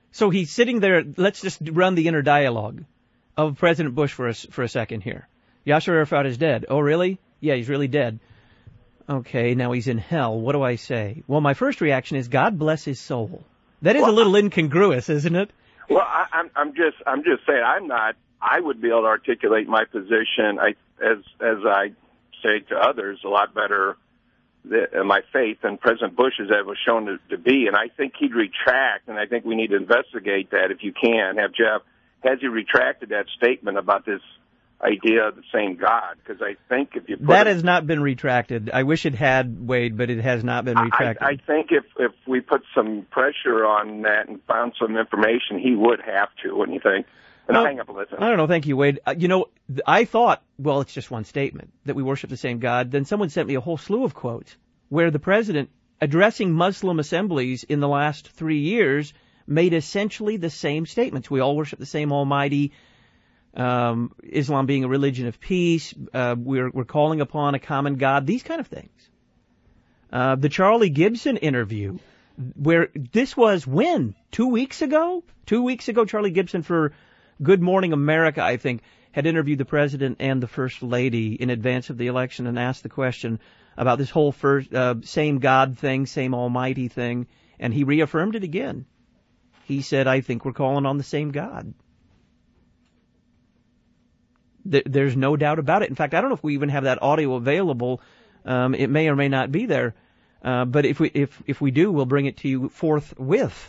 So he's sitting there. Let's just run the inner dialogue of President Bush for a, for a second here. Yasser Arafat is dead. Oh, really? Yeah, he's really dead. Okay, now he's in hell. What do I say? Well, my first reaction is, God bless his soul. That is well, a little incongruous, isn't it? Well, I, I'm, I'm just, I'm just saying, I'm not. I would be able to articulate my position, I, as, as I say to others, a lot better the, uh, my faith than President Bush has ever shown to, to be. And I think he'd retract, and I think we need to investigate that if you can. Have Jeff, has he retracted that statement about this idea of the same God? Because I think if you put that it, has not been retracted. I wish it had, Wade, but it has not been retracted. I, I think if if we put some pressure on that and found some information, he would have to. Wouldn't you think? And well, I'll hang up and listen. I don't know. Thank you, Wade. Uh, you know, I thought, well, it's just one statement that we worship the same God. Then someone sent me a whole slew of quotes where the president, addressing Muslim assemblies in the last three years, made essentially the same statements. We all worship the same Almighty. Um, Islam being a religion of peace, uh, we're, we're calling upon a common God, these kind of things. Uh, the Charlie Gibson interview, where this was when? Two weeks ago? Two weeks ago, Charlie Gibson for Good Morning America, I think, had interviewed the president and the first lady in advance of the election and asked the question about this whole first, uh, same God thing, same Almighty thing, and he reaffirmed it again. He said, I think we're calling on the same God. There's no doubt about it. In fact, I don't know if we even have that audio available. Um, it may or may not be there. Uh, but if we if if we do, we'll bring it to you forthwith.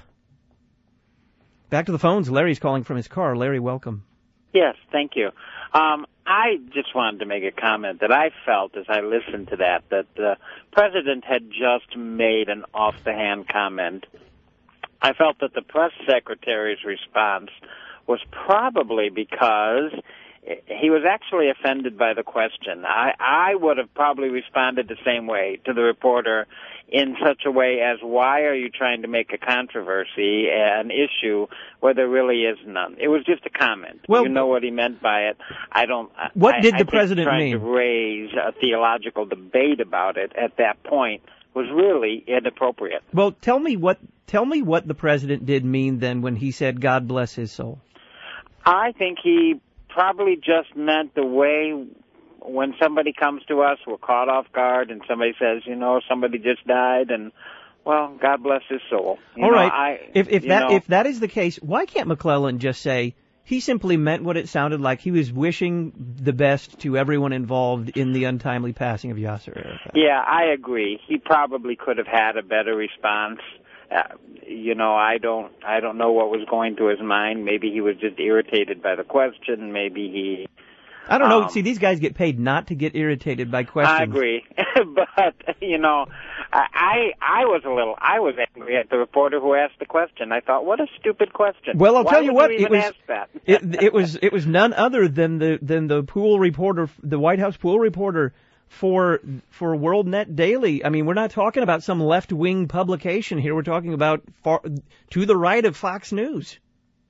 Back to the phones. Larry's calling from his car. Larry, welcome. Yes, thank you. Um, I just wanted to make a comment that I felt as I listened to that, that the president had just made an off-the-hand comment. I felt that the press secretary's response was probably because he was actually offended by the question. I, I would have probably responded the same way to the reporter in such a way as, why are you trying to make a controversy, an issue, where there really is none? It was just a comment. Well, you know what he meant by it. I don't. What I, did the I president trying mean? Trying to raise a theological debate about it at that point was really inappropriate. Well, tell me what tell me what the president did mean then when he said, God bless his soul. I think he probably just meant the way when somebody comes to us, we're caught off guard, and somebody says, you know, somebody just died, and, well, God bless his soul. You All know, right. I, if if that know, if that is the case, why can't McClellan just say he simply meant what it sounded like? He was wishing the best to everyone involved in the untimely passing of Yasser Arafat. Yeah, I agree. He probably could have had a better response. Uh, you know, I don't, I don't know what was going through his mind. Maybe he was just irritated by the question. Maybe he. I don't know. Um, See, these guys get paid not to get irritated by questions. I agree, but you know, I, I was a little, I was angry at the reporter who asked the question. I thought, what a stupid question. Well, I'll Why tell you would what, you it even was, ask that? it, it was, it was none other than the than the pool reporter, the White House pool reporter for for WorldNet Daily. I mean, we're not talking about some left-wing publication here. We're talking about far, to the right of Fox News.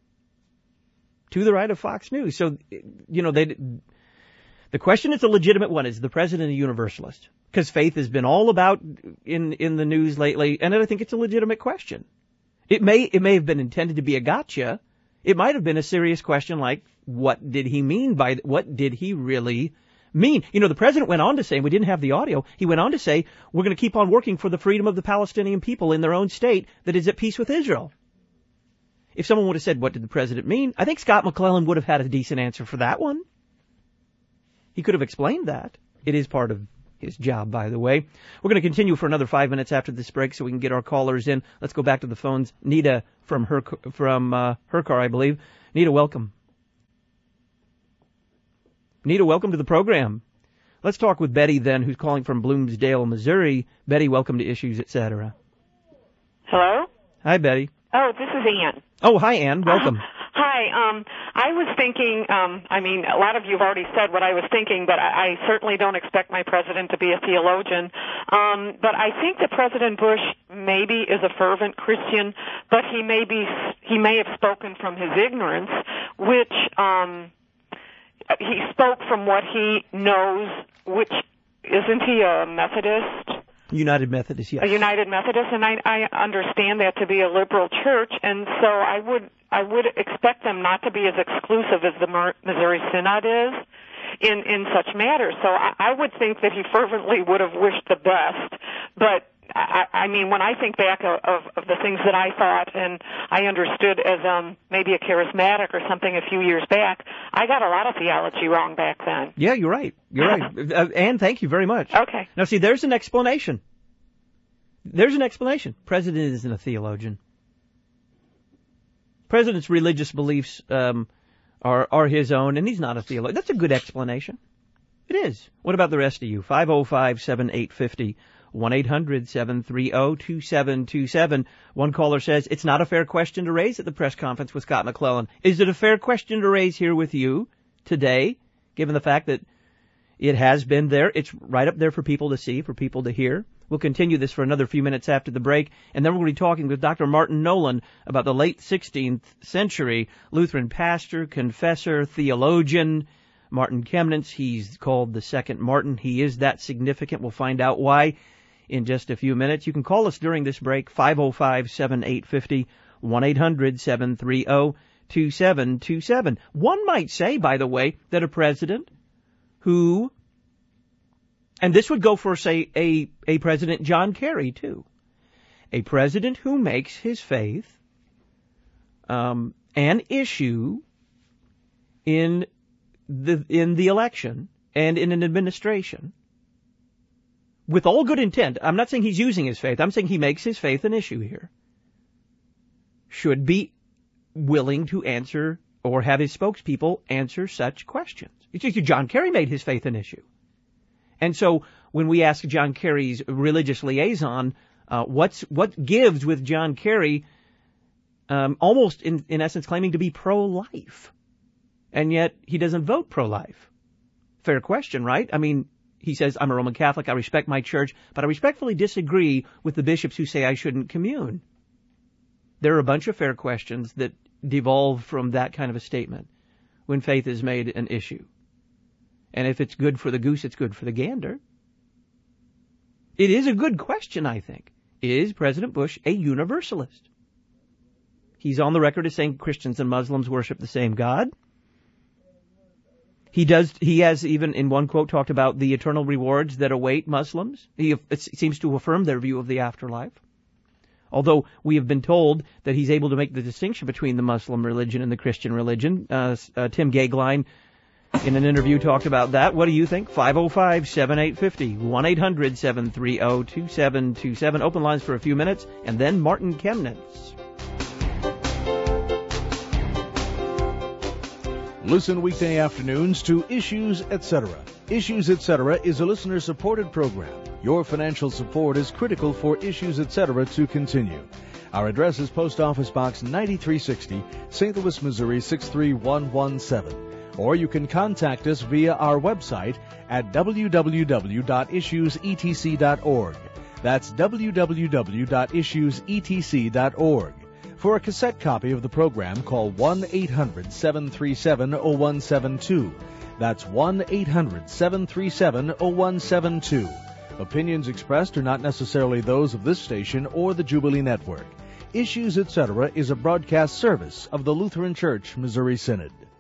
To the right of Fox News. So, you know, they, the question is a legitimate one. Is the president a universalist? Because faith has been all about in in the news lately, and I think it's a legitimate question. It may it may have been intended to be a gotcha. It might have been a serious question like, what did he mean by, what did he really mean? You know, the president went on to say, and we didn't have the audio, he went on to say, we're going to keep on working for the freedom of the Palestinian people in their own state that is at peace with Israel. If someone would have said, what did the president mean? I think Scott McClellan would have had a decent answer for that one. He could have explained that. It is part of his job, by the way. We're going to continue for another five minutes after this break so we can get our callers in. Let's go back to the phones. Nita from her, from uh, her car, I believe. Nita, welcome. Nita, welcome to the program. Let's talk with Betty then, who's calling from Bloomsdale, Missouri. Betty, welcome to Issues, et cetera. Hello? Hi, Betty. Oh, this is Ann. Oh, hi, Ann. Welcome. Uh, hi. Um, I was thinking, um, I mean, a lot of you have already said what I was thinking, but I, I certainly don't expect my president to be a theologian. Um, but I think that President Bush maybe is a fervent Christian, but he may be, he may have spoken from his ignorance, which, um, he spoke from what he knows, which, isn't he a Methodist? United Methodist, yes. A United Methodist, and I, I understand that to be a liberal church, and so I would I would expect them not to be as exclusive as the Missouri Synod is in, in such matters. So I, I would think that he fervently would have wished the best, but I, I mean, when I think back of, of, of the things that I thought and I understood as um, maybe a charismatic or something a few years back, I got a lot of theology wrong back then. Yeah, you're right. You're right. Uh, Ann, thank you very much. Okay. Now, see, there's an explanation. There's an explanation. President isn't a theologian. President's religious beliefs um, are, are his own, and he's not a theologian. That's a good explanation. It is. What about the rest of you? five oh five, seven eight five oh. one eight hundred, seven three zero, two seven two seven. One caller says, it's not a fair question to raise at the press conference with Scott McClellan. Is it a fair question to raise here with you today, given the fact that it has been there? It's right up there for people to see, for people to hear. We'll continue this for another few minutes after the break, and then we're going to be talking with Doctor Martin Nolan about the late sixteenth century Lutheran pastor, confessor, theologian, Martin Chemnitz. He's called the second Martin. He is that significant. We'll find out why in just a few minutes. You can call us during this break, five oh five, seven eight five oh, one eight hundred, seven three zero, two seven two seven. One might say, by the way, that a president who, and this would go for, say, a, a President John Kerry, too, a president who makes his faith um, an issue in the in the election and in an administration, with all good intent. I'm not saying he's using his faith. I'm saying he makes his faith an issue here. Should be willing to answer or have his spokespeople answer such questions. It's just John Kerry made his faith an issue. And so when we ask John Kerry's religious liaison, uh, what's what gives with John Kerry, um, almost in, in essence claiming to be pro-life, and yet he doesn't vote pro-life. Fair question, right? I mean, he says, I'm a Roman Catholic, I respect my church, but I respectfully disagree with the bishops who say I shouldn't commune. There are a bunch of fair questions that devolve from that kind of a statement when faith is made an issue. And if it's good for the goose, it's good for the gander. It is a good question, I think. Is President Bush a universalist? He's on the record as saying Christians and Muslims worship the same God. He does. He has even in one quote talked about the eternal rewards that await Muslims. He it seems to affirm their view of the afterlife. Although we have been told that he's able to make the distinction between the Muslim religion and the Christian religion. Uh, uh, Tim Gagline, in an interview, talked about that. What do you think? five oh five, seven eight five oh, one eight hundred, seven three zero, two seven two seven. Open lines for a few minutes, and then Martin Chemnitz. Listen weekday afternoons to Issues, et cetera. Issues, et cetera is a listener-supported program. Your financial support is critical for Issues, et cetera to continue. Our address is Post Office Box ninety-three sixty, Saint Louis, Missouri six three one one seven. Or you can contact us via our website at w w w dot issues e t c dot org. That's w w w dot issues e t c dot org. For a cassette copy of the program, call one eight hundred, seven three seven, zero one seven two. That's one eight hundred, seven three seven, zero one seven two. Opinions expressed are not necessarily those of this station or the Jubilee Network. Issues, et cetera is a broadcast service of the Lutheran Church Missouri Synod.